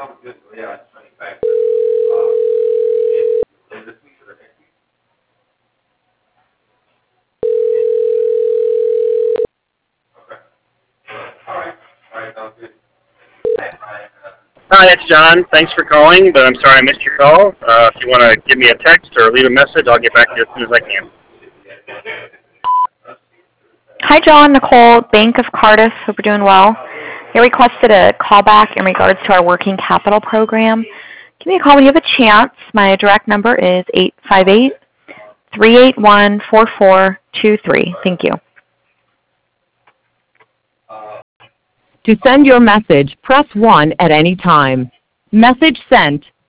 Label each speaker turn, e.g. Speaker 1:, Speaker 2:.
Speaker 1: Hi, it's John. Thanks for calling, but I'm sorry I missed your call. If you want to give me a text or leave a message, I'll get back to you as soon as I can.
Speaker 2: Hi, John. Nicole, Bank of Cardiff. Hope you're doing well. You requested a call back in regards to our working capital program. Give me a call when you have a chance. My direct number is 858-381-4423. Thank you.
Speaker 3: To send your message, press 1 at any time. Message sent.